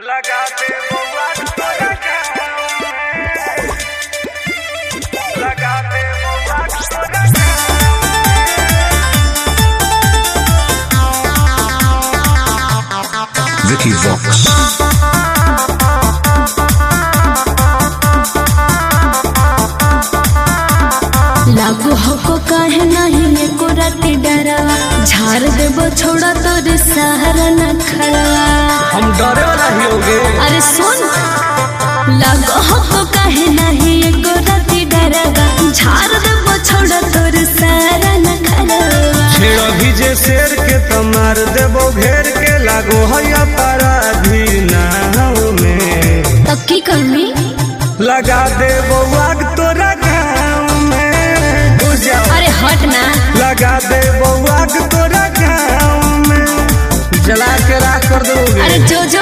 लगा दे बउआ तोरा गाँव में, लगा दे बउआ तोरा Vicky Vox. लागू हको काहे नहीं एको राती डरवा, झाड़ देबो छोड़ा तोर सहारा न खड़वा। हम डरे वाला ही होगे। अरे सुन, लागू हको काहे नहीं एको राती डरवा, झाड़ देबो छोड़ा तोर सहारा न खड़वा। छेड़ा भी जे शेर के तो मार देबो घेर के, लागो है अपराधी नाव में। तब की करनी? लगा दे बउआ तोरा गाँव में। अरे हट ना। लगा दे बउआ तोरा गाँव में, जला के राख कर दोगे। अरे जो जो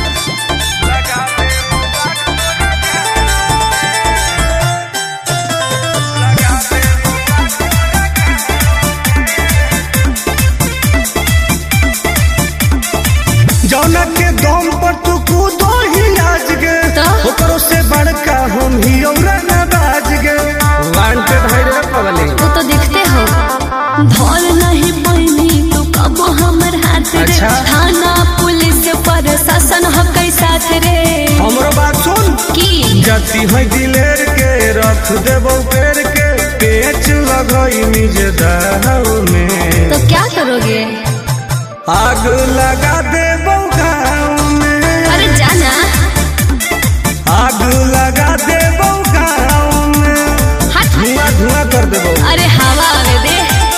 जौना के दम पर तू कूदो ही आज गे, ओकरो से बड़का हम ही औरंग बाज गे। वांटेड है रे पगली। वो तो दिखते हो, धौल नहीं पैनी तू कबो हमर हाथ रे। अच्छा। थाना पुलिस प्रशासन हकै साथ रे। हमरो बात सुन की जाती है दिलेर के, रख देबो पेड़ के, पेच लगई निज दाव में। तो क्या करोगे? आग लगा देबो गाँव में। अरे जाना। आग लगा देबो गाँव में, हट धुआं धुआं कर देबो। अरे हवा आवे दे।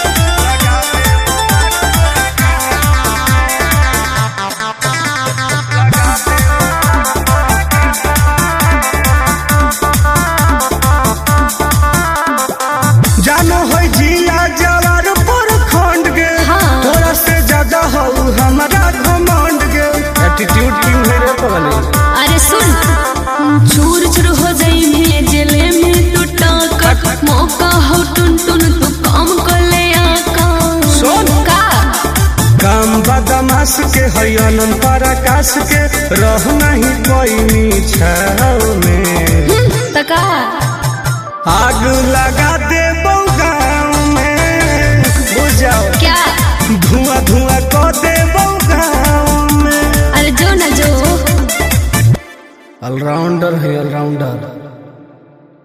जानो है जिला जवार पर खंड गे। हाँ। तोरा से ज्यादा हो हमारा घमंड गे। एटीट्यूड क्यों है रे पगली? अरे सुन, चूर चूर हो जाई में जेले में तू टाकट। मौका हो टुन टुन तू काम कर ले आका। सुन। का काम बदमाश के है अनंत प्रकाश के, रह नहीं कोई नीछाव में। तका आग लगा